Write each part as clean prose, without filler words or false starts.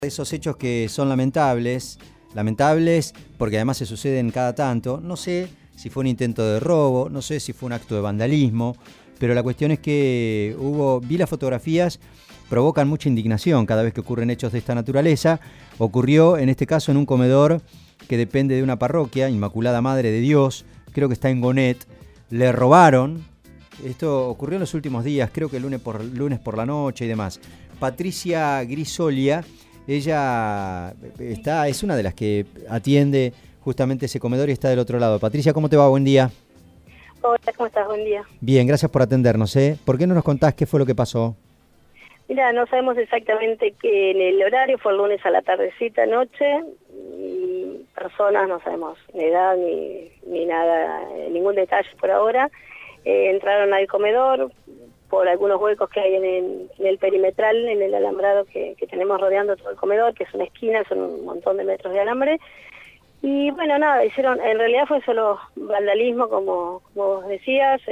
Esos hechos que son lamentables porque además se suceden cada tanto. No sé si fue un intento de robo, no sé si fue un acto de vandalismo, pero la cuestión es que vi las fotografías, provocan mucha indignación cada vez que ocurren hechos de esta naturaleza. Ocurrió en este caso en un comedor que depende de una parroquia, Inmaculada Madre de Dios, creo que está en Gonet. Le robaron, esto ocurrió en los últimos días, creo que el lunes por la noche y demás. Patricia Grisolia, ella es una de las que atiende justamente ese comedor y está del otro lado. Patricia, ¿cómo te va? Buen día. Hola, ¿cómo estás? Buen día. Bien, gracias por atendernos. ¿Por qué no nos contás qué fue lo que pasó? Mira, no sabemos exactamente qué en el horario, fue el lunes a la tardecita, noche, y personas, no sabemos ni edad ni nada, ningún detalle por ahora, entraron al comedor por algunos huecos que hay en el perimetral, en el alambrado que tenemos rodeando todo el comedor, que es una esquina, son un montón de metros de alambre. Y bueno, nada, en realidad fue solo vandalismo, como vos decías,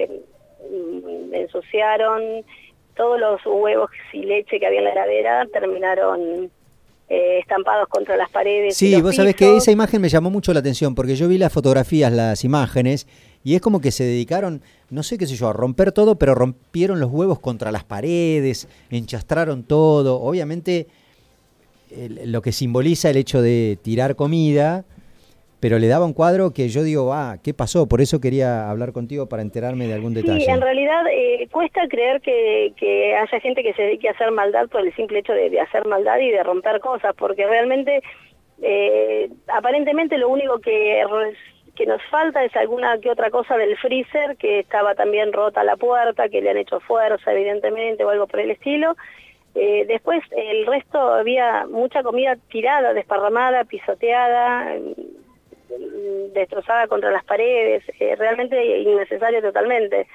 ensuciaron todos los huevos y leche que había en la heladera, terminaron estampados contra las paredes. Sí, vos sabés que esa imagen me llamó mucho la atención, porque yo vi las fotografías, las imágenes, y es como que se dedicaron, no sé qué sé yo, a romper todo, pero rompieron los huevos contra las paredes, enchastraron todo. Obviamente lo que simboliza el hecho de tirar comida, pero le daba un cuadro que yo digo, ¿qué pasó? Por eso quería hablar contigo para enterarme de algún detalle. Sí, en realidad cuesta creer que haya gente que se dedique a hacer maldad por el simple hecho de hacer maldad y de romper cosas, porque realmente, aparentemente lo único que nos falta es alguna que otra cosa del freezer, que estaba también rota la puerta, que le han hecho fuerza evidentemente o algo por el estilo. Después el resto, había mucha comida tirada, desparramada, pisoteada, destrozada contra las paredes, realmente innecesario totalmente.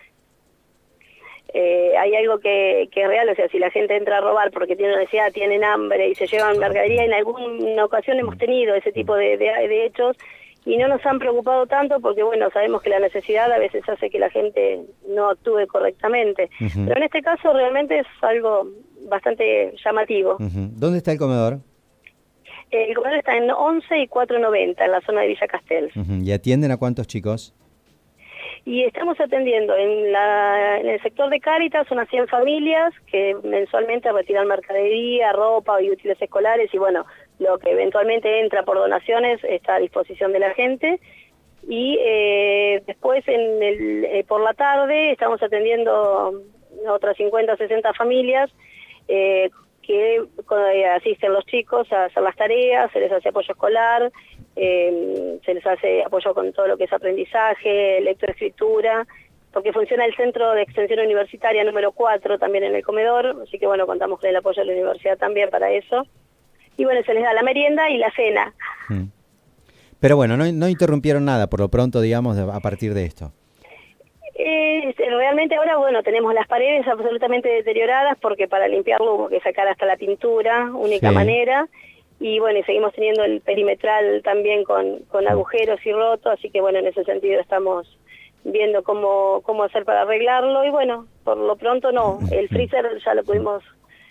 Hay algo que es real, o sea, si la gente entra a robar porque tiene necesidad, tienen hambre y se llevan mercadería, en alguna ocasión hemos tenido ese tipo de hechos y no nos han preocupado tanto porque, bueno, sabemos que la necesidad a veces hace que la gente no actúe correctamente. Pero en este caso realmente es algo bastante llamativo. ¿Dónde está el comedor? El comedor está en 11 y 490, en la zona de Villa Castel. ¿Y atienden a cuántos chicos? Y estamos atendiendo en el sector de Cáritas unas 100 familias que mensualmente retiran mercadería, ropa y útiles escolares y bueno, lo que eventualmente entra por donaciones está a disposición de la gente. Y después por la tarde estamos atendiendo otras 50 o 60 familias que asisten los chicos a hacer las tareas, se les hace apoyo escolar, se les hace apoyo con todo lo que es aprendizaje, lectoescritura, porque funciona el Centro de Extensión Universitaria número 4 también en el comedor, así que bueno, contamos con el apoyo de la universidad también para eso. Y bueno, se les da la merienda y la cena. Pero bueno, no interrumpieron nada por lo pronto, digamos, a partir de esto. Realmente ahora, bueno, tenemos las paredes absolutamente deterioradas porque para limpiarlo hubo que sacar hasta la pintura, única manera. Y bueno, y seguimos teniendo el perimetral también con agujeros y rotos, así que bueno, en ese sentido estamos viendo cómo hacer para arreglarlo. Y bueno, por lo pronto no, el freezer ya lo pudimos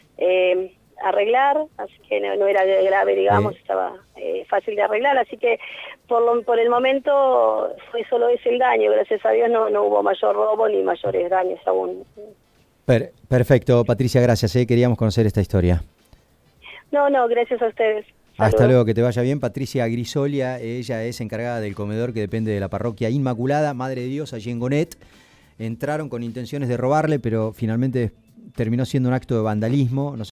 arreglar, así que no era grave, digamos, estaba fácil de arreglar, así que por el momento fue solo ese el daño, gracias a Dios no hubo mayor robo ni mayores daños aún. Perfecto, Patricia, gracias, queríamos conocer esta historia. No, gracias a ustedes. Hasta luego, que te vaya bien. Patricia Grisolia, ella es encargada del comedor que depende de la parroquia Inmaculada, Madre de Dios, allí en Gonet. Entraron con intenciones de robarle, pero finalmente terminó siendo un acto de vandalismo.